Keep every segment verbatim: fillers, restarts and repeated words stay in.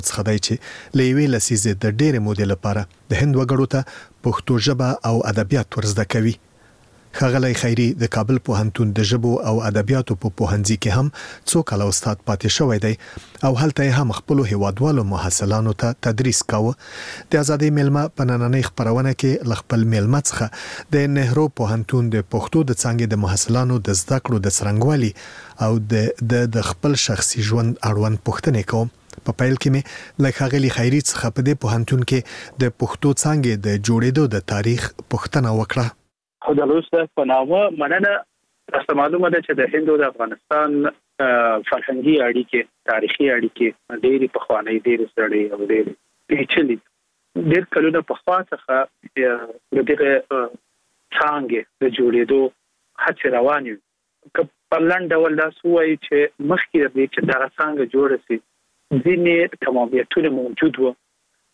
څخه دی چې لېوی لسیزه د ډېر مودې لپاره د هند وګړو ته پښتو ژبه او ادبیات ورزده کوي. ښاغلی خیري د کابل پوهنتون د ژبو او ادبیاتو په پوهنځي کې هم څو کاله استاد پاتې شوی دی او هلته یې هم خپلو هیوادوالو محصلانو ته تدریس کاوه. د ازادۍ میلمه په نننۍ خپرونه کې له خپل میلمه څخه د نهرو پوهنتون د پښتو د څانګې د محصلانو د زده کړو د څرنګوالي او د د خپل شخصي ژوند اړوند پوښتنې کوم. په پیل کې مې له ښاغلي خیري څخه په دې پوهنتون کې د پښتو څانګې د جوړېدو د تاریخ پوښتنه وکړه. خو د روسه په نامه مننه تاسو معلومه ده چې د هند او د افغانستان فرهنګي اړیکې تاریخي اړیکې ډېری پخوانۍ ډېری سړې او ډېری پیچلې ډېر کلونه په خوا څخه د دغه څانګې د جوړېدو هڅې روانې وي. که په لنډ ډول دا سوایي چې مخکې د دې چې دغه څانګه جوړه سي ځینې تمامیتونه موجود وو،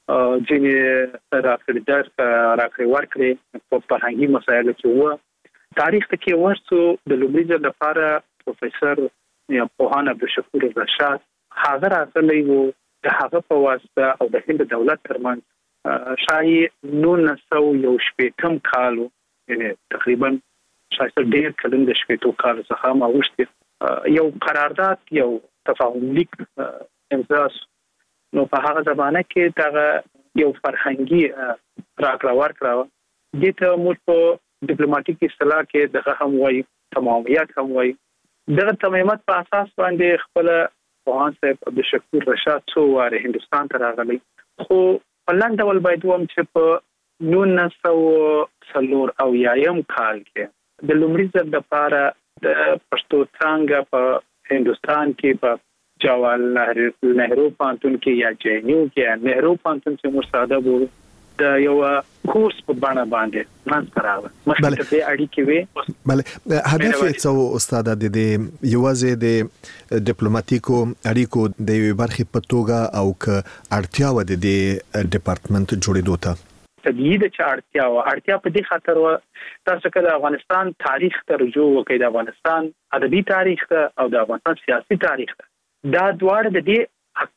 ځینې راکړې در راکړې ورکړې په فرهنګي مسایلو کې وو. تاریخ کې ورسو د لومړي ځل لپاره پروفیسور یا پوهان عبدالشکور رشاد هغه راغلی وو د هغه په واسطه او د هند دولت ترمنځ شاید نولس سوه یو شپېتم کال یعنی تقریبا شاید ډېر کلن د شپېتو کال څخه ما وشته یو قرارداد یو تفاهم لیک امضا نو په هغه زمانه کې دا یو فرهنګي راکړه ورکړه د ته موږ په ډیپلوماټیک اصطلاح کې دغه هم وایي تمامیت هم وایي. دغه تمامیت په اساس باندې خپل پوهان صاحب عبدالشکور رشاد څو واره هندستان ته راغلی، خو په لنډ ډول باید ووایم چې په نولس سوه څلور او یایم کال کې د لومړي ځل لپاره د پښتو څانګه په هندستان کې په جواهرلال نهرو پوهنتون کې یا جے این یو کې نهرو پوهنتون چې مرساده وو د یو کورس په بڼه باندې منځ راغله. مخکې د اړیکې وي. بله هدف یې څه استاد د دې یوازې د ډیپلوماټیکو اړیکو د یوې برخې په توګه او که اړتیا و د دې ډپارټمنټ جوړېدو ته طبیعي ده چې اړتیا و اړتیا په دې خاطر و تاسو که د افغانستان تاریخ ته رجوع وکړئ د افغانستان ادبي تاریخ ته او د افغانستان سیاسي تاریخ ته دا دواړه د دې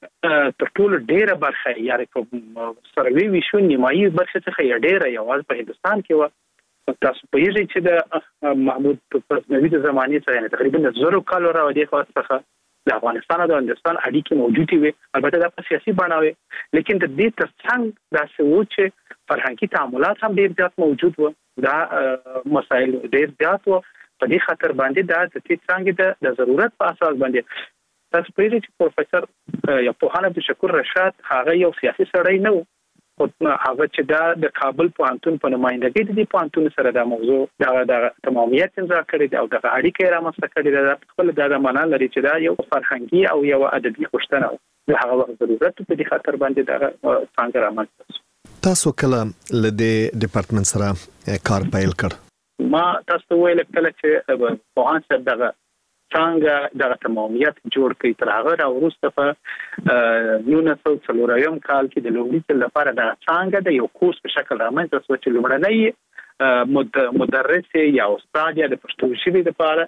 تر ټولو ډېره برخه یعنی په سروي ویشو نیمایي برخه څخه یې ډېره یوازې په هندستان کې و. تاسو پوهیږئ چې د محمود غزنوي د زمانې څخه یعنی تقریبا د زرو کالو راوړې خوا څخه د افغانستان او د هندستان اړیکې موجودې وي، البته دا په سیاسي بڼه وي، لیکن د دې ترڅنګ داسې و چې فرهنګي تعاملات هم ډېر زیات موجود و. دا مسایل ډېر زیات و، په دې خاطر باندې دا د دې څانګې د ضرورت په اساس باندې تاسو پوهیږئ چې پروفیسور یا پوهان عبدالشکور رشاد هغه یو سیاسي سړی نه و، خو هغه چې دا د کابل پوهنتون په نمائندګۍ د دې پوهنتون سره دا موضوع دا د تمامیت امضا کړې ده او د اړیکې رامنځته کړې ده. خپل دا د معنا لري چې دا یو فرهنګي او یو ادبي غوښتنه و، د هغه وخت ضرورت په دې خاطر باندې دا څنګه رامنځته شو. تاسو کله له دې ډپارټمنټ سره کار پیل کړ؟ ما تاسو ویل کله چې پوهان صاحب دغه څنګه د تمامیت جوړ کړي تر هغه راوروسته په نولس سوه څلورم کال کې د لومړي ځل لپاره د څنګه د یو کورس په شکل رامنځته شو چې لومړنی مدرس یا استاد یا د پښتو ژبې لپاره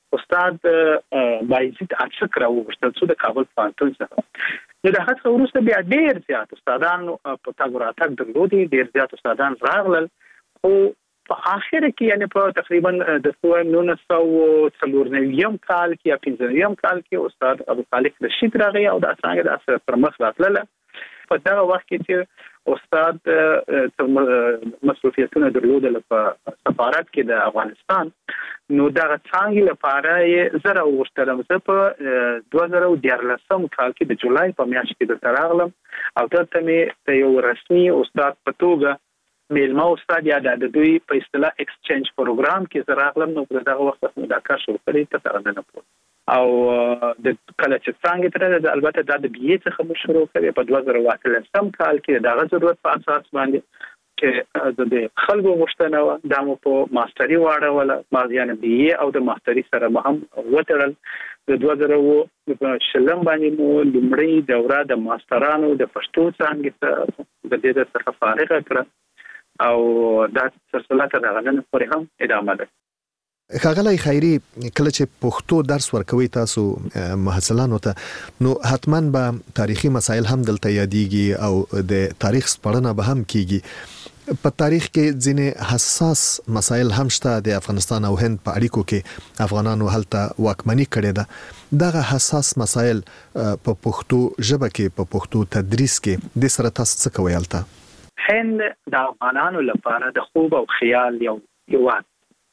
استاد بایزید اچک راوغوښتل شو د کابل پوهنتون څخه. نو د هغه وروسته بیا ډېر زیات استادان په تګ راتګ درلودي، ډېر زیات استادان راغلل، خو په اخر کې یعنی په تقریبا د سوه نولس سوه څلور نویم کال کې یا پنځه نویم کال کې استاد ابو خالق رشید راغی او د څنګه د اثر پر مخ راتله. په دا وخت کې چې استاد مسؤلیتونه درلودل په سفارت کې د افغانستان، نو دا څنګه لپاره یې زره وشتلم زه په دوه زره دیارلسم کال کې د جولای په میاشت کې د تراغلم او دلته مې د یو رسمي استاد په توګه میلمه استاد یا د دوی په اصطلاح ایکسچینج پروګرام کې زه راغلم. نو په دغه وخت کې دا کار شروع کړی ته څنګه نه پوه او د کله چې څنګه تر البته دا د بي اي څخه مو شروع کړی په دوه زره اتلسم کال کې دغه ضرورت په اساس باندې چې د خلکو غوښتنه و دا مو په ماستري واړوله، ما یعنی بي اي او د ماستري سره هم وتړل. د دوه زره شلم باندې مو لومړی دوره د ماسترانو د پښتو څانګې ته د دې څخه فارغه کړه او دا سلسله تر هغه نه پورې هم ادامه ده. ښاغلی خیري کله چې پښتو درس ورکوي تاسو محصلانو ته نو حتماً به تاریخي مسایل هم دلته یادېږي او د تاریخ سپړنه به هم کیږي په تاریخ کې ځینې حساس مسایل هم شته د افغانستان او هند په اړیکو کې افغانانو هلته واکمني کړې ده دغه حساس مسایل په پښتو ژبه کې په پښتو تدریس کې د سره تاسو څه کوي هلته هند د افغانانو لپاره د خوب او خیال یو هیواد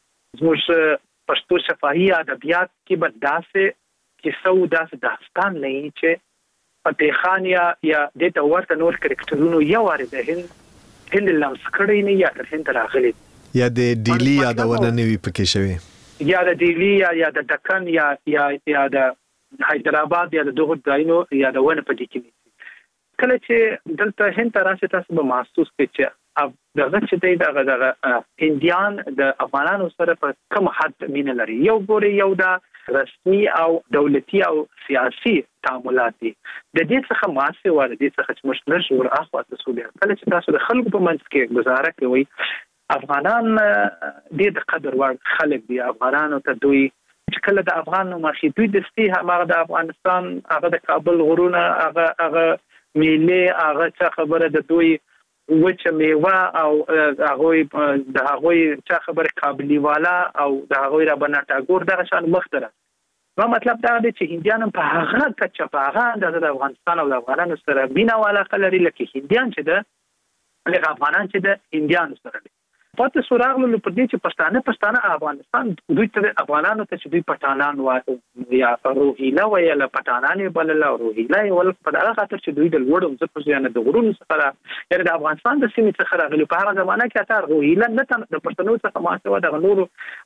زموږ پښتو شفاهي ادبیات کې به داسې کیسه او داسې داستان نه وي چې فتح خان یا یا د تورته نور کرکټرونو یو واره د هند هند لمس کړی نه یا تر هند راغلی یا د ډیلی یادونه نه وي پکې شوی یا د ډیلی یا یا د دکن یا یا یا د حیدرآباد یا د دغه ځایونو یا د ونه په دې کې کله چې دلته هند راشي تاسو به محسوس کړئ چې دغه چې دغه دغه هندیان د افغانانو سره په کوم حد مینه لري یو ګوري یو د رسمي او دولتي او سیاسي تعاملات دي د دې څخه ماسه ور دي څخه چې مشکل شور اخوا تاسو بیا کله چې تاسو د خلکو په منځ کې گزاره کوي افغانان د قدر ور خلک دي افغانانو ته دوی چې کله د افغانانو ماشي دوی د ستی هغه د افغانستان هغه د کابل غرونه هغه هغه میله هغه څه خبره د دوی وچه میوه او هغه د هغه چا خبره قابلی والا او د هغه را بناټاګور دغه شان مختره نو مطلب دا دی چې هندیان په هغه کچه په هغه د افغانستان او د افغانانو سره بینا والا کلري لکه هندیان چې د لکه افغانان چې د هندیان سره دي پاتې سوراغلو پر دې چې پښتانه پښتانه افغانستان دوی ته افغانانو ته چې دوی پټانان وایي یا روهیلا ویل پټانان بلل روهیلا ول په دغه خاطر چې دوی د وړو ځکه چې د غرونو څخه یعنی د افغانستان د سیمې څخه راغلي په هغه زمانہ کې اته روهیلا نه د پښتنو څخه ماسه د نورو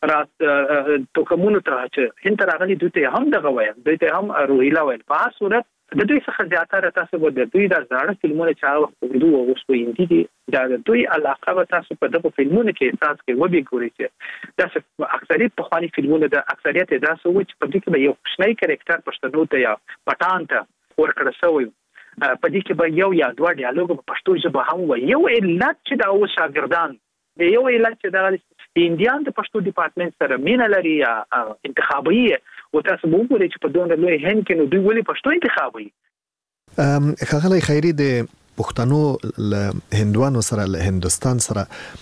رات توکمونو ته چې هند راغلي دوی ته هم دغه وایي دوی ته هم روهیلا ویل په هر صورت د دوی څخه زیاتره تاسو به د دوی د زړه فلمونه چې هغه دوی اوسو هندي دي دا د دوی علاقه به تاسو په دغه فلمونو کې احساس کې وبي ګورئ چې دا اکثریت په خواني فلمونو د اکثریت دا سو چې په دې کې به یو شنای کریکټر پښتنو ته یا پټان ته ورکړل شوی په دې کې به یو یا دوه ډیالوګ په پښتو ژبه هم وي یو علت چې دا او شاګردان د یو علت چې دا هندیان د پښتو ډپارټمنټ سره مینه لري یا انتخابي او تاسو به وګورئ چې په دونه لوی هند کې نو دوی ولې پښتو انتخابي ام ښاغلی خیري د پښتنو له هندوانو سره له هندستان سره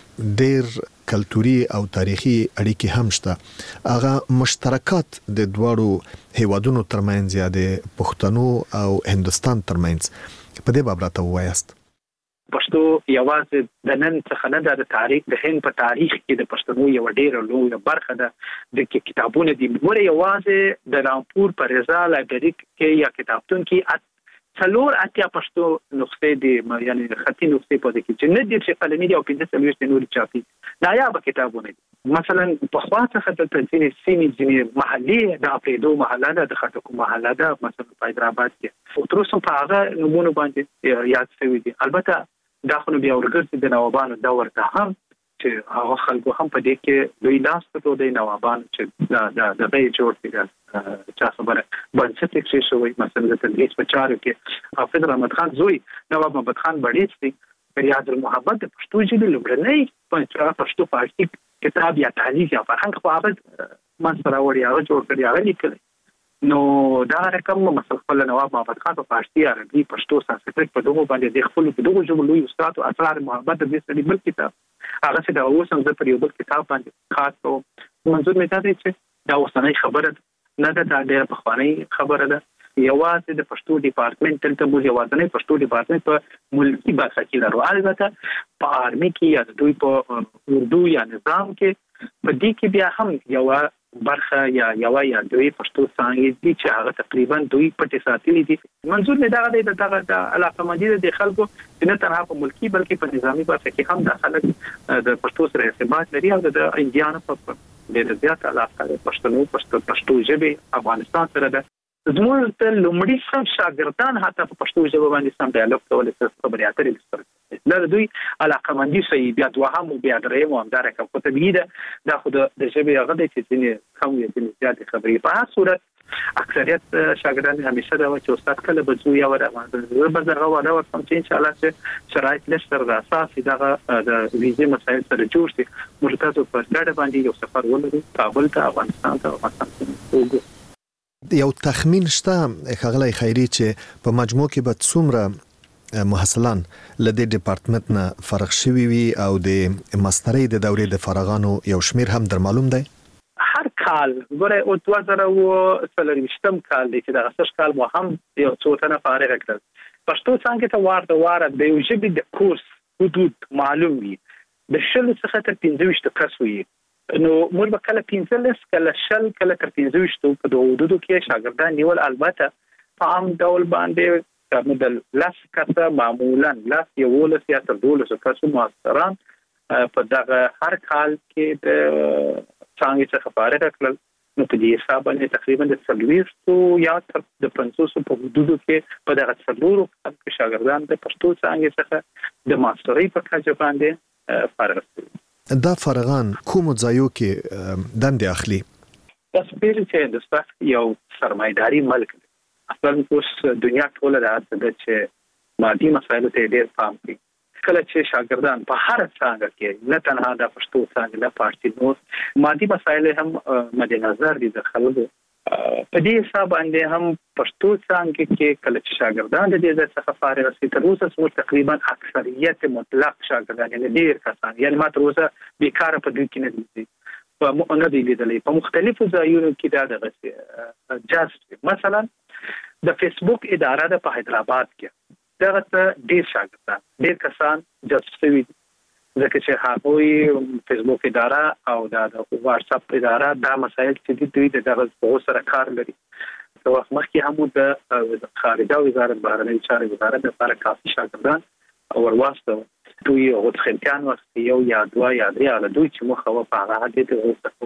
ډېر کلتوري او تاریخي اړیکې هم شته هغه مشترکات د دواړو هیوادونو ترمنځ یا د پښتنو او هندستان ترمنځ په دې باب راته وایاست پښتو یوازې د نن څخه نه د تاریخ د هند په تاریخ کې د پښتنو یو ډېر لوی برخه ده د کتابونو دی مور یوازې د رامپور پر رضا لایبرری کې یا کتابتون کې څلور اتیا پښتو نسخې دي یعنی خطي نسخې په دې کې چې نه دي چې قلمي دي او پنځه څلوېښت نور چاپي نایاب کتابونه دي مثلا په خاصه خطر تنظیم سیمې ځینې محلي د اپریدو محله د خټکو محله ده مثلا په حیدرآباد کې او تر اوسه په هغه نمونه باندې یاد شوی دي البته دا خو بیا ورګرځي د نوابانو دور ته هم چې هغه خلکو هم په دې کې دوی لاس ته د نوابانو چې دا د دغه جوړ دي چا خبره بنسټ کې شوی مثلا د تدریس په چارو کې حافظ رحمت خان زوی نواب محمد خان بړیڅ دی ریاض المحبت د پښتو ژبې لومړنی په پښتو فارسي کتاب یا تعلیق یا فرهنګ په هغه منځ راوړی هغه جوړ کړی هغه لیکلی نو دا رقم مثلا خپل نواب محمد خان په فارسي عربي پښتو سانسکریت په دغه باندې د خپل په دغه ژبه لوی استاد او اسرار محبت د دې بل کتاب هغه چې دا اوس هم په یو بل کتاب باندې خاص او منظور مې دا دی چې دا اوسنۍ خبره نه ده دا ډېره پخوانۍ خبره ده یوازې د پښتو ډپارټمنټ تلته موږ یوازې پښتو ډپارټمنټ په ملکی برخه کې لرو البته په آرمي کې یا دوی په اردو یا نظام کې په دې کې بیا هم یو برخه یا یو یا دوی پښتو څنګه دي چې هغه تقریبا دوی پټه ساتلې دي منظور مې دا دی دغه د علاقه مدیره د خلکو چې نه تنها په ملکی بلکې په نظامی برخه کې هم د خلک د پښتو سره ارتباط لري او د انډیانو په ډېر زیات علاقه د پښتنو پښتو پښتو ژبې افغانستان سره ده زموږ ته لومړی سم شاګردان حتی په پښتو ژبه باندې سم ډیالوګ کولای شي خبرې اترې سره دا دوی علاقه مندي شي بیا دوهم او بیا دریم او همدارنګه په طبيعي ده دا خو د ژبې هغه د چې ځینې کم یا ځینې زیات خبرې په هر صورت اکثریت شاګردان همیشه دا چې استاد کله بزو یا وره زه به زغه ولا ورته چې ان شاء الله چې شرایط لشتر د اساسي دغه د ویزې مسایل سره جوړ شي موږ تاسو په ډاډه باندې یو سفر ولرو کابل ته افغانستان ته افغانستان یو تخمین شته خغلی خیری چې په مجموع کې به څومره محصلان لدې ډپارټمنټ نه فرغ شوي وي او د ماسترۍ د دورې د فارغانو یو شمیر هم در معلوم دی هر کال ګوره او دوه زره څلورویشتم کال دی چې د غسش کال مو هم یو څو تنه فارغ کړل پښتو څنګه ته وارد واره د یو ژبې د کورس حدود معلوم وي د شل څخه تر پنځه ویشت کس وي نو موږ به کله پنځلس کله شل کله تر پنځه ویشت په د حدودو کې شاګردان نیول البته په عام ډول باندې مدل لاس کسه معمولا لاس یو ولس یا تر دولس کسو ماستران په دغه هر کال کې د څنګه څخه فارغ کړل نو په دې حساب باندې تقریبا د څلويښتو یا تر د پنځوسو په حدودو کې په دغه څلورو کې شاګردان د پښتو څنګه څخه د ماسترۍ په کچه باندې فارغ شول دا فارغان کوم ځایو کې دندې اخلي تاسو پیل چې د ستاسو یو سرمایداري ملک دی اصلا اوس دنیا ټوله راځي چې مادي مسایلو ته ډېر پام کوي کله چې شاګردان په هر څنګه کې نه تنها د پښتو څنګه نه پارتي نو مادي مسایل هم مد نظر دي د خلکو په دې حساب باندې هم پښتو څنګه کې کله چې شاګردان د دې څخه فارغ شي تر اوسه څو تقریبا اکثریت مطلق شاګردان یعنی ډېر کسان یعنی ما تر اوسه بیکاره په دې کې نه دي په مونږ دې لیدلې په مختلفو ځایونو کې دا دغه جاست مثلا د فیسبوک اداره د په حیدرآباد کې دغه ډېر شاګردان ډېر کسان جاست شوي ځکه چې هغوی فیسبوک اداره او د واتس اپ اداره دا مسایل چې دوی د دغه سره کار لري نو مخکې هم د خارجه وزارت بهرنی چارې وزارت لپاره کافي شاګردان او ورواستو دوی او خلکان وخت یو یا دوه یا درې علي دوی چې مخه په هغه د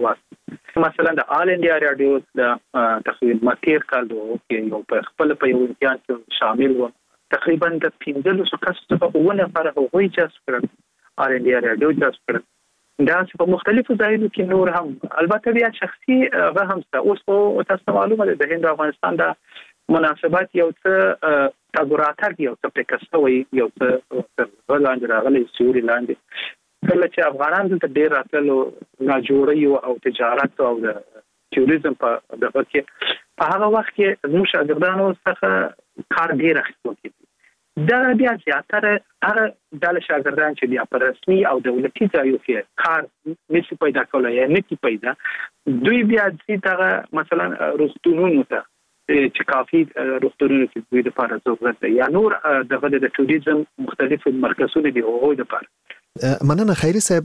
اوسه مثلا د آل انډیا رادیو د تقریبا ماتیر کال دوه یو په خپل په یو امتحان کې شامل و تقریبا د پنځلس کسو په ونه فرق وغوي چې کړل آل انډیا رادیو جذب کړ دا چې په مختلفو ځایونو کې نور هم البته بیا شخصي هغه هم اوس په تاسو معلومه ده د هند افغانستان د مناسبات یو څه تګوراتګ یو څه پکستوي یو څه ولاندې راغلي سوري لاندې کله چې افغانان د ډیر راتلو لا جوړي او تجارت او د ټوریزم په دغه کې په هغه وخت کې موږ شاګردانو څخه کار ډیر اخیستل دا بیا زیاتره هغه د شاګردان چې بیا په رسمي او دولتي ځایو کې کار نشي پیدا کولای یا نشي پیدا دوی بیا چې دا مثلا روغتونونو ته چې کافي روغتونونو کې دوی د لپاره ضرورت دی یا نور دغه د ټوریزم مختلف مرکزونه دي او د لپاره مننه خیری صاحب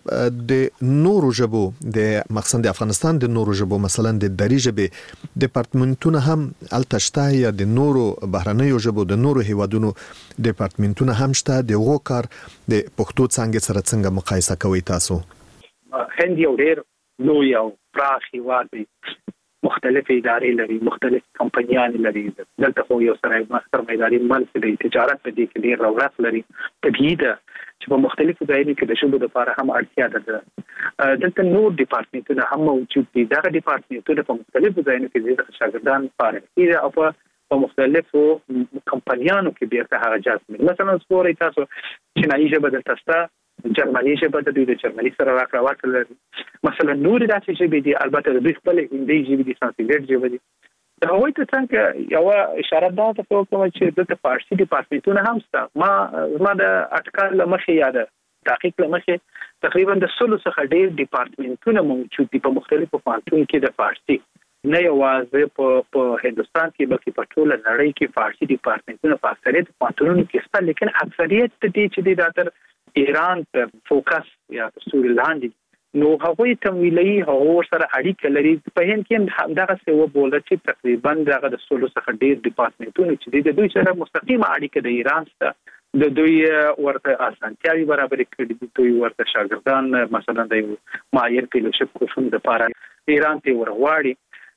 د نورو ژبو د مقصد د افغانستان د نورو ژبو مثلا د دری ژبې ډپارټمنټونه هم التشتا یا د نورو بهرنیو ژبو د نورو هیوادونو ډپارټمنټونه هم شته د غو کار د پښتو څنګه سره څنګه مقایسه کوي تاسو هند یو ډیر لوی او پراخ هیواد دی مختلف ادارې لري مختلف کمپنیان لري دلته خو یو سره ماستر میداني ملک دی تجارت په دې کې ډیر رغبت لري طبيعي ده چې په مختلفو ځایونو کې د شوبو لپاره هم اړتیا ده دلته نور ډپارټمنټونه هم موجود دي دا ډپارټمنټونه په مختلفو ځایونو کې د شاګردان فارغ دي او په مختلفو کمپنیانو کې به هغه جذب مثلا سپوري تاسو چینایي ژبه د تاسو جرمني ژبه د دوی د جرمني سره راکړه ورکړل مثلا نور داسې ژبې دي البته د دوی خپل هندي ژبې دي سانسکریت ژبه دي دا وایي ته څنګه یو اشاره ده ته کوم چې د فارسي ډپارټمنټونه هم شته ما ما د اټکل مخې یاده تحقیق لمخې تقریبا د سلو څخه ډېر ډپارټمنټونه موجود دي په مختلفو پوهنتونونو کې د فارسي نه یوازې په په هندستان کې بلکې په ټوله نړۍ کې فارسي ډپارټمنټونه په اکثریت پوهنتونونو کې شته لیکن اکثریت دې چې د تر ایران ته فوکس یا سوري لاندې نو هغوی تمویلي هغه سره اړیکه لري په هند کې دغه څه و بوله چې تقریبا دغه د سلو څخه ډېر ډپارټمنټونه چې د دوی سره مستقیمه اړیکه د ایران سره د دوی ورته اسانتیاوي برابر کړي دي دوی ورته شاګردان مثلا د معایر فیلوشپ کورسونو لپاره ایران ته ورغواړي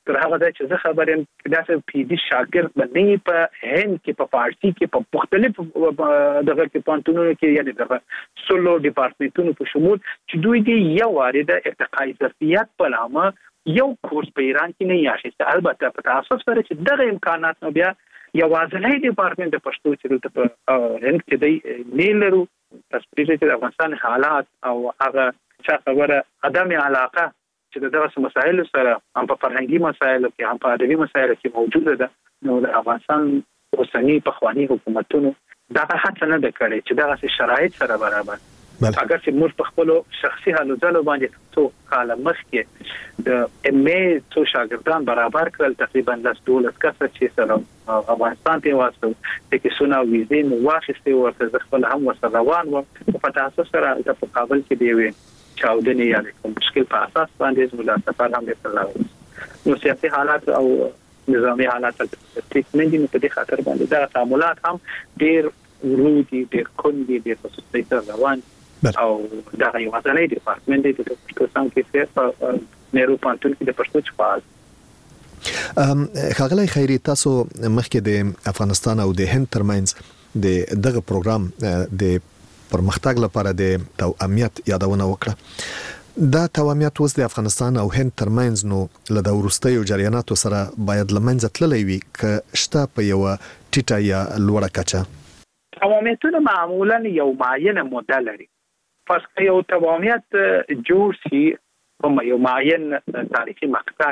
تر هغه ځای چې زه خبر یم داسې پی ډي شاګرد باندې په هند کې په فارسي کې په مختلف دغه کې پانتونونو کې یعنی دغه سولو ډپارټمنټونو په شمول چې دوی دې یو وارده ارتقای ظرفیت په نامه یو کورس په ایران کې نه یاشته البته په تاسو سره چې دغه امکانات نو بیا یوازې ډپارټمنټ د پښتو چې په هند کې دی نه لرو تاسو پرې چې افغانستان حالات او هغه څه خبره عدم علاقه چې دغه مسایل سره هم په فرهنګي مسایلو کې هم په ادبي مسایلو کې موجوده ده نو د افغانستان اوسنی پخوانی حکومتونو دا هڅه نه کړې چې دغه شرایط سره برابر اگر چې موږ په خپل شخصي حالو ځلو باندې څو کال مخکې د ام ای څو شاګردان برابر کړل تقریبا لاس دولت کسه چې سره افغانستان ته واسطه د کیسونه ویزې نو واخیستې ورته خپل هم ورسره روان و په تاسو سره د کابل کې دی وي چاودنې یا کوم مشکل په اساس باندې زموږ سفر هم وکړل نو سیاسي حالات او نظامی حالات ټریټمنټ دي په دې خاطر باندې دا تعاملات هم ډېر ورودي ډېر کوندي ډېر خصوصي تر روان او دا یو ځانګړی ډپارټمنټ دی د پښتو څنګه کې په نهرو پانتون کې د پښتو چپاز ام خغلی خیری تاسو مخکې د افغانستان او د هند ترمنځ د دغه پروګرام د پرمختګ لپاره د توأمیت یادونه وکړه دا توأمیت اوس د افغانستان او هند ترمنځ نو له د ورستیو جریاناتو سره باید لمنځه تللی وي که شته په یو ټیټه یا لوړه کچه توأمیتونه معمولا یو معینه موده لري پس که یو توأمیت جوړ شي په یو معین تاریخي مقطع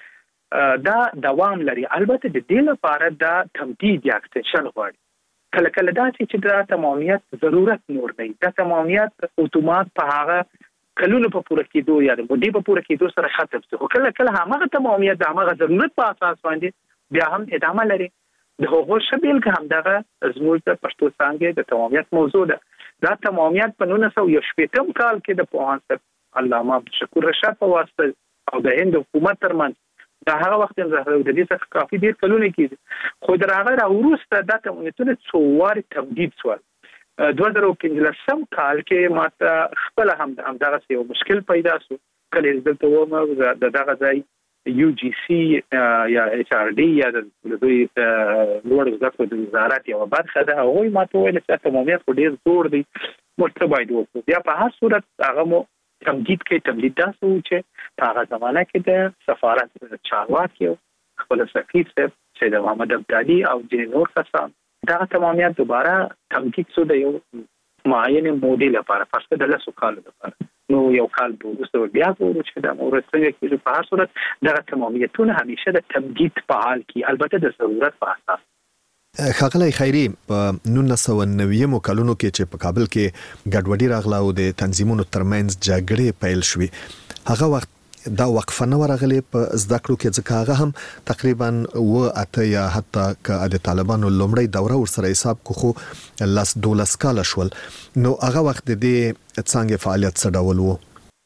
کې دا دوام لري البته د دې لپاره دا تمدید یا اکستنشن غواړي کله کله دا چې دا تمامیت ضرورت نور دی دا تمامیت اتومات په هغه کلونو په پوره کېدو یا د مودې په پوره کېدو سره ختم شي کله کله هغه تمامیت د هغه ضرورت په اساس باندې بیا هم ادامه لري د هغو شبیل که هم دغه زموږ د پښتو څانګې د تمامیت موضوع ده دا تمامیت په نولس سوه یو شپېتم کال کې د پوهاند علامه عبدالشکور رشاد په واسطه او د هند حکومت ترمنځ دا هغه وخت هم زه د دې څخه کافي ډیر کلونه کېږي خو در هغه راوروسته دا تمامیتونه څو وارې تمدید شول دوه زره پنځلسم کال کې ماته خپل هم همدغه یو مشکل پیدا شو کله دلته ومه د دغه ځای یو جی سی یا ایچ آر ډي یا د دوی لوړ زده کړو د وزارت یو برخه ده هغوی ماته ویل چې تمامیت خو ډیر زور دی موږ ته باید وکړو بیا په هر صورت هغه مو تمدید کې تمدید داسو چې په هغه زمانه کې د سفارت چارواکي خپل سفیر صاحب سید محمد ابدالي او ځینې نور کسان دا تمامیت دوباره تمدید شو د یو معین مودې لپاره پس د لسو کالو لپاره نو یو کال وروسته بیا ورو چې دا مورد څنګه کېږي په هر صورت دغه تمامیتونه همیشه د تمدید په حال کې البته د ضرورت په اساس خغلی خیری په نولس سوه نوي کلونو کې چې په کابل کې ګډوډي راغله او د تنظیمونو ترمنځ جګړې پیل شوې هغه وخت دا وقفه نه ورغلی په زده کړو کې ځکه هغه هم تقریبا و اته یا حتی که د طالبانو لومړی دوره ورسره حساب کو خو لاس دولس کاله شول نو هغه وخت د دې څنګه فعالیت څه ډول وو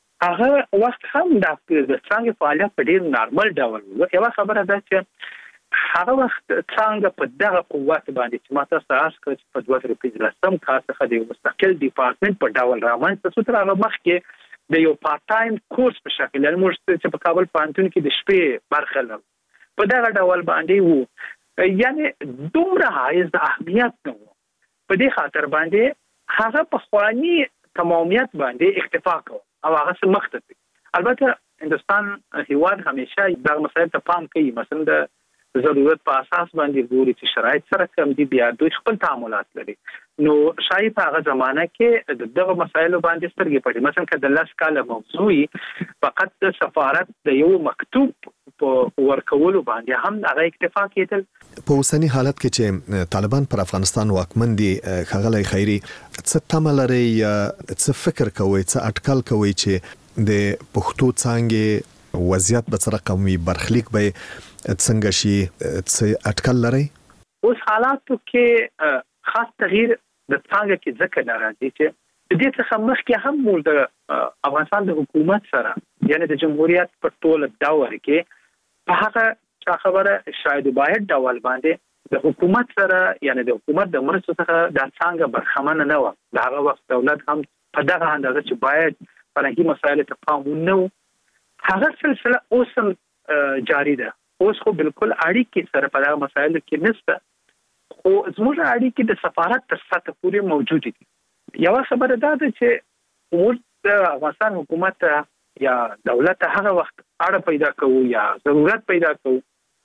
هغه وخت هم د څنګه فعالیت په ډیر نارمل ډول وو یو خبره ده چې هغه وخت څنګه په دغه قوت باندې چې ماته ساس کړ په دوه زره پنځلسم کال څخه د مستقل ډپارټمنټ په ډول رامنځته شو تر هغه مخکې د یو پارت ټایم کورس په شکل یعنی موږ چې په کابل پوهنتون کې د شپې برخه لرو په دغه ډول باندې وو یعنی دومره حایز د اهمیت نه وو په دې خاطر باندې هغه په خواني تمامیت باندې اکتفا کوي او هغه څه مخته البته هندستان هیواد همیشه د مسایل ته پام کوي مثلا د ضرورت په اساس باندې ګوري چې شرایط سره کم دي بیا دوی خپل تعاملات لري نو شاید په هغه زمانه کې دغه مسایلو باندې سترګې پټي مثلا که د لاس کاله موضوعي فقط د سفارت د یو مکتوب په ورکولو باندې هم هغه اکتفا کېدل په اوسنی حالت کې چې طالبان پر افغانستان واکمن دي خغلی خیری څه تمه لري څه فکر کوي څه اټکل کوي چې د پښتو څانګې وضعیت به څه رقم وي برخلیک به څنګه شي څه اټکل لري اوس حالاتو کې خاص تغییر د څنګه کې ځکه ناراضي چې د دې څخه مخکې هم موږ د افغانستان د حکومت سره یعنی د جمهوریت په ټول دور کې په هغه خبره شاید باید ډول باندې د حکومت سره یعنی د حکومت د مرستو څخه د څنګه برخمن نه و د هغه وخت دولت هم په دغه اندازه چې باید فرهنګي مسایل ته پام ونه هغه سلسله اوس هم جاری ده. اوس خو بالکل اړیکې سره په دغه مسایلو کې نشته، خو زموږ اړیکې د سفارت تر سطح پورې موجود دي. یو خبره دا ده چې موږ د افغانستان حکومت یا دولت هغه وخت اړه پیدا کوو یا ضرورت پیدا کوو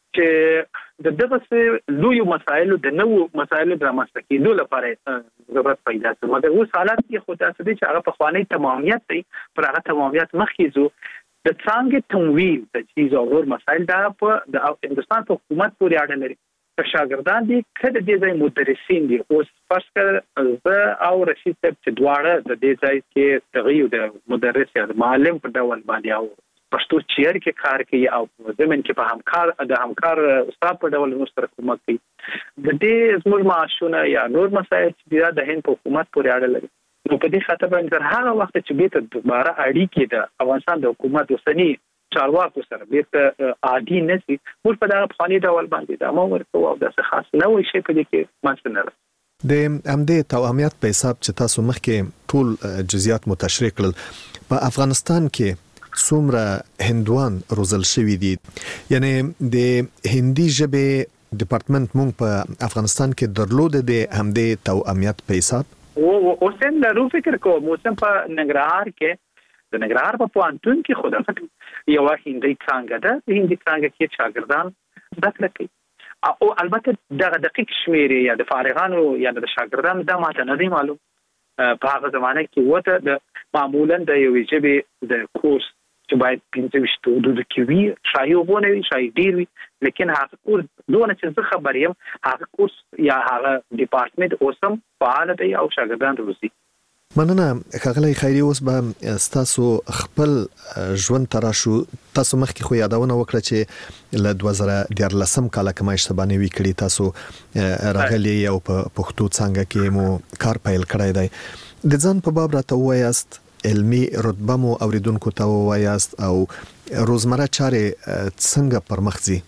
چې د دغه لوی مسایلو د نوو مسایلو د رامنځته کېدو لپاره ضرورت پیدا شي. مګر اوس حالات کې خو تاسو دې چې هغه په خواني تمامیت دی، پر هغه تمامیت مخکې زو د څنګه تمویل د چیز او ور مسایل دا په د هندستان په حکومت پورې اړه لري. شاګردان دي کله دې ځای مدرسین دي. اوس فرض کړه زه او رشید صاحب چې دواړه د دې ځای کې تغیر د مدرس یا د معلم په ډول باندې او پښتو چیر کې کار کوي او زمين کې په همکار د همکار استاد په ډول مستر کومک کوي. د دې زموږ معاشونه یا نور مسایل چې د هند په حکومت پورې اړه لري. نو په دې خاطر باندې هغه وخت چې به ته دوباره اړیکې د افغانستان د حکومت وسنی چارواکو سره بیرته عادي نشي، موږ په دغه فاني ډول باندې دا مو ورته او د څه خاص نه وي شي په دې کې مانځنه د امدې توامیت په حساب چې تاسو مخکې ټول جزئیات متشریح کړل. په افغانستان کې څومره هندوان روزل شوی دي؟ یعنی د هندي ژبې ډپارټمنټ مونږ په افغانستان کې درلود د همدې توامیت په حساب او اوسم د فکر کوم اوسم په ننګرهار کې د ننګرهار په پوهنتون کې خدای یو هندي څنګه ده، هندي څنګه کې شاګردان زده کوي او البته د دقیق شمیر یا د فارغانو یا د شاګردانو د ماته نه دی معلوم. په هغه زمانه کې وته د معمولا د یو ژبې د کورس چې باید پنځه وشت حدود کې وي، شایي وبونه وي، شایي ډیر وي، لیکن هغه کورس دونه چې زه خبر یم هغه کورس یا هغه ډپارټمنټ اوسم فعال دی او شاګردان روزي. مننه ښاغلی خیري. اوس به ستاسو خپل ژوند تراشو. تاسو مخکې خو یادونه وکړه چې له دوه زره دیارلسم کال کې ما اشتباه وی کړی تاسو راغلی او په پښتو څنګه کې مو کار پیل کړی دی. د ځان په باب راته وایاست، علمي رتبه مو اوریدونکو ته وایاست او روزمره چارې څنګه پرمخ ځي؟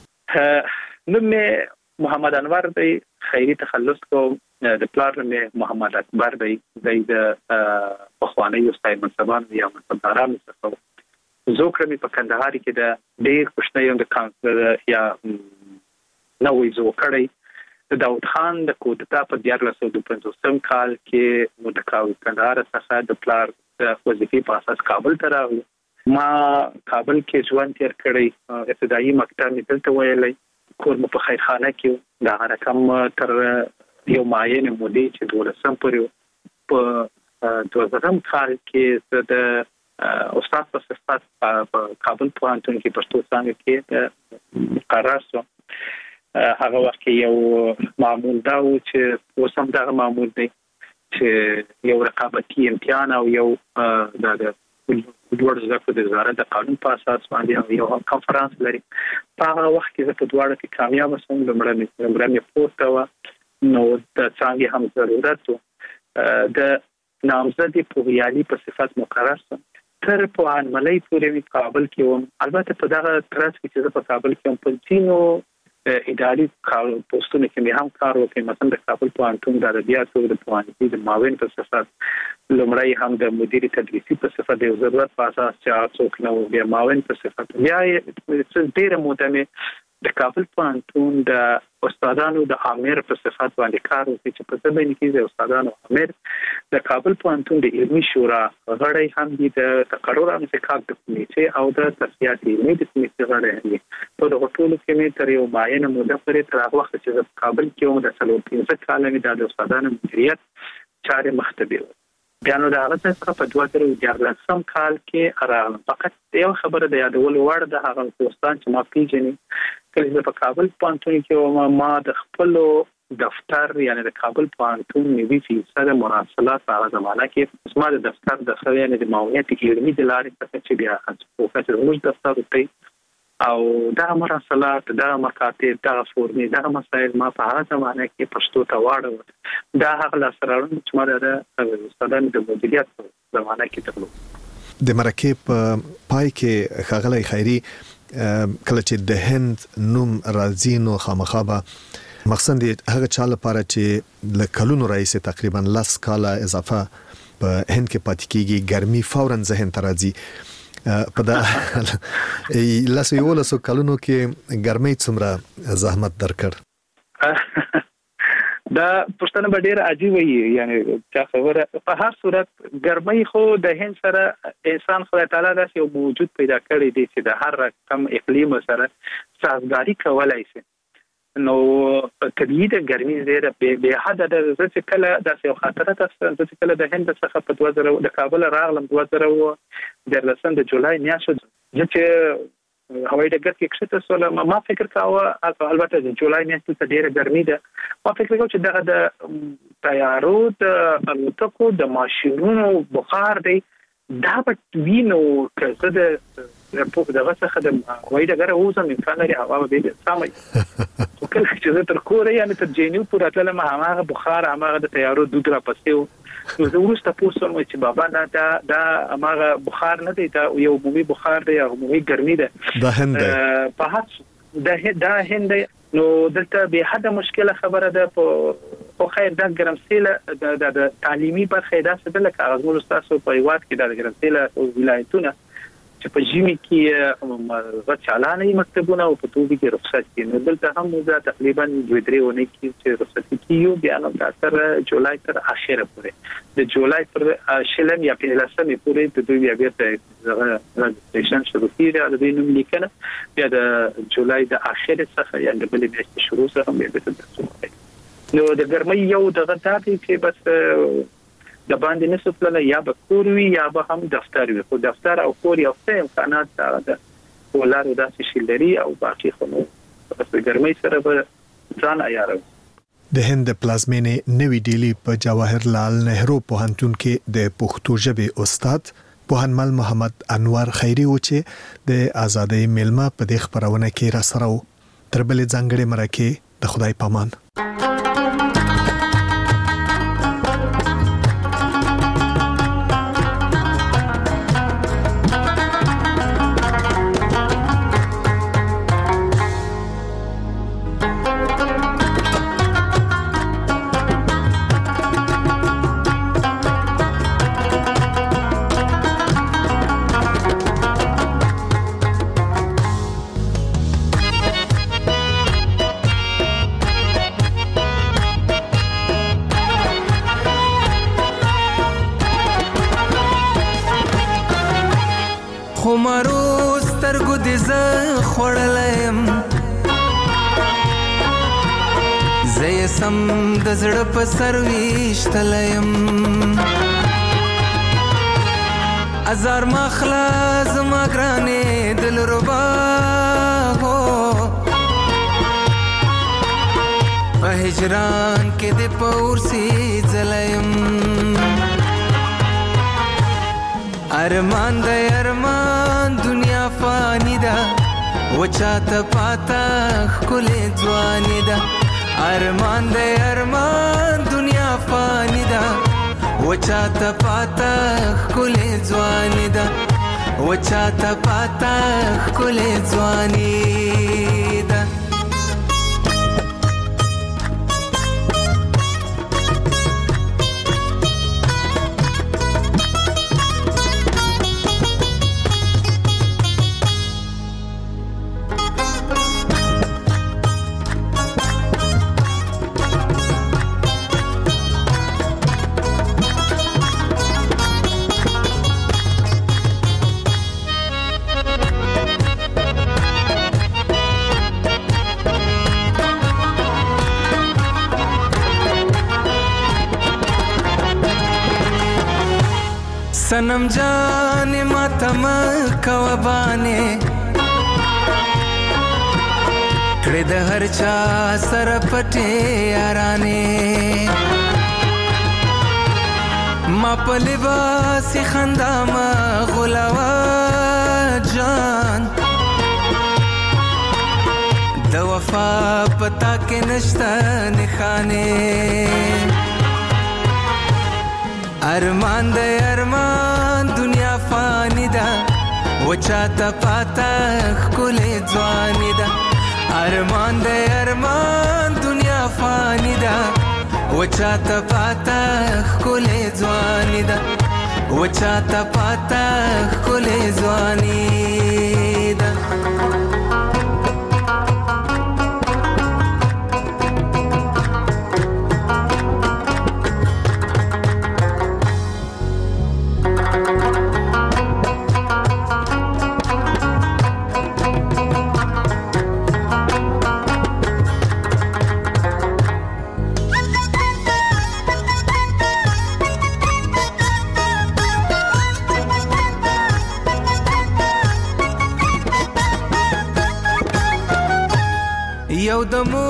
نوم محمد انور دی، خیري تخلص کوم. د پلار مې محمد اکبر دی، د پخوانی استاد منصبان یا منصبداران څخه زوکر مې په کندهار کې د ډېر خوشنۍ د کانسلر یا نوې زوکړی د داوود خان د کوټتا په دیارلس سوه پنځوسم کال کې مو د کندهار څخه د پلار د وظیفې په اساس کابل ته راغلم. ما کابل کې ژوند تیر کړی، ابتدایي مکتب مې دلته ویلی، کور مو په خیرخانه کې دا رقم تر یو معین مودې چې دولسم پورې په دوه زرم کال کې د استاد په صفت په کابل پوهنتون کې پښتو څانګه کې قرار شو. هغه وخت یو معمول دا و چې اوسم دغه معمول دی چې یو رقابتي امتحان او یو د دوړ زکه د وزارت د قانون په اساس باندې یو کانفرنس لري. په هغه وخت کې زه په دواړو کې کامیاب شوم. لمړی مې پورته و نو د څنګه هم ضرورت د نامزد پوهیالي په صفت مقرر شوم. تر په انملای پورې کابل کې وم. البته په دغه ترڅ کې چې په کابل کې هم په ځینو اداري پوسټونو کې مې هم کار وکړ. مثلا د کابل پوهنتون د ادبیاتو د پوهنځي د معاون په صفت، لمړی هم د مدیر تدریسي په صفت د ضرورت په اساس چې څوک نو بیا معاون په صفت، بیا څه ډیره موده مې د کابل پوهنتون د استادانو د امیر په صفت باندې کار وکړ چې په ځبین کې د استادانو امیر د کابل پوهنتون د علمي شورا غړی هم دي، د تقرر او انتخاب د کمیټې او د تصفیات علمي د کمیټې غړی دي. په دغه ټولو کې مې تر یو معینه موده پورې تر هغه وخت چې د کابل کې وم د څلور پنځه کاله مې د استادانو مدیریت چارې مختبر و. بیا نو د هغه څخه په دوه زره دیارلسم کال کې راغلم. فقط یو خبره د یادولو وړ د هغه دوستان چې ما پیژني، کله چې په کابل پوهنتون کې ما د خپل دفتر یعنی د کابل پوهنتون نوي فیصد مراسلات په هغه زمانه کې زما د دفتر د خو یعنی د معاونیت علمي د لارې څخه چې بیا فوکس زموږ دفتر ته او دا مراسلات، دا مکاتب، دا فورمې، دا مسایل ما په هغه زمانه کې پښتو ته واړو. دا هغه لاسرارون چې ما د استادانو د مدیریت زمانه کې درلود. د مرکه په پای کې ښاغلی خیري کله چې د هند نوم راځي نو خامخابه مقصد هغه چا لپاره چې له کلونو رئیس تقریبا لس کاله اضافه په هند کې پاتې کیږي ګرمي فورا ذهن ته راځي. په دا لاسو یو لاسو کلونو کې ګرمۍ څومره زحمت درکړ؟ دا پښتنه به ډیر عجیب وي، یعنی چا خبره په هر صورت ګرمۍ خو د هند سره انسان خدای تعالی داسې یو موجود پیدا کړی دی چې د هر رقم اقلیم سره سازګاری کولای شي. نو طبيعي د ګرمۍ زیره به حد د ځکه کله داسې یو خاطره تاسو د کله د هند څخه په دوه زره د کابل راغلم دوه زره د لسم د جولای میاشت چې هوایي ډګر کې کښته سول ما فکر کاوه البته د جولای میاشت ته ډیره ګرمي ده، ما فکر کاوه چې دغه د تیارو د الوتکو د ماشینونو بخار دی دا به وینو که د په دغه څخه د هوایي ډګر اوسم امکان لري هوا به سمای کله چې زه تر کوره یعنی تر جنیو پورې تلم هغه بخار هغه د تیارو دود را پسیو نو زه ورسته پوښتنه وکړم چې بابا دا دا هغه بخار نه دی دا یو عمومي بخار دی او عمومي ګرمي ده د هند په هڅه د دا هند نو دلته به حد مشکله خبره ده په خیر دا ګرمسیله د تعلیمي برخه دا څه ده لکه غوړ تاسو په یوات کې د ګرمسیله ولایتونه چې په جیمی کې غو چالانه مکتبونه او په توګه کې رخصت کینې دلته هم دا تقریبا دوه درې ونه کې چې رخصت کیو بیا نو تر جولای تر اخره پورې د جولای تر شلم یا په لسمه پورې د دوی بیا بیا رجستریشن شروع کیږي د دې نوم لیکنه بیا د جولای د اخره څخه یا د بلې میاشتې شروع سره هم بیا د نو د ګرمۍ یو دغه تاپی چې بس د باندې نسو پلان یا به کور وی یا به هم دفتر وي، خو دفتر او کور یو څه امکانات ده ولر داسې شلري او باقي خو نو بس ګرمۍ سره به ځان عیارو. د هند پلازمینې نوی ډیلی په جواهرلال نهرو پوهنتون کې د پښتو ژبې استاد پوهنمل محمد انور خیری و چې د آزادۍ میلمه په دې خبرونه کې را سره و. تر بلې ځانګړې مرکه د خدای پامان. د زړه په سرويش تلیم ازار مخلا زما ګرانې دل ربا هو په هجران کې د پورسي زلیم ارمان د ارمان دنیا فانی ده وچاته پاتا خلې ځواني ده ارمان دے ارمان دنیا فانی دا وچاتا پاتا خلے ځوانی دا وچاتا پاتا خلے ځوانی دا सनम जाने मातम कवबाने कड़े द हर चा सर पटे याराने मा पलिवा सी खंदा मा गुलावा जान द वफा पता के नश्ता निखाने ارمان د ارمان دنیا فانی ده وچاته پاتا خلې ځواني ده ارمان د ارمان دنیا فانی ده وچاته پاتا خلې ځواني ده وچاته پاتا خلې ځواني ده یو د مور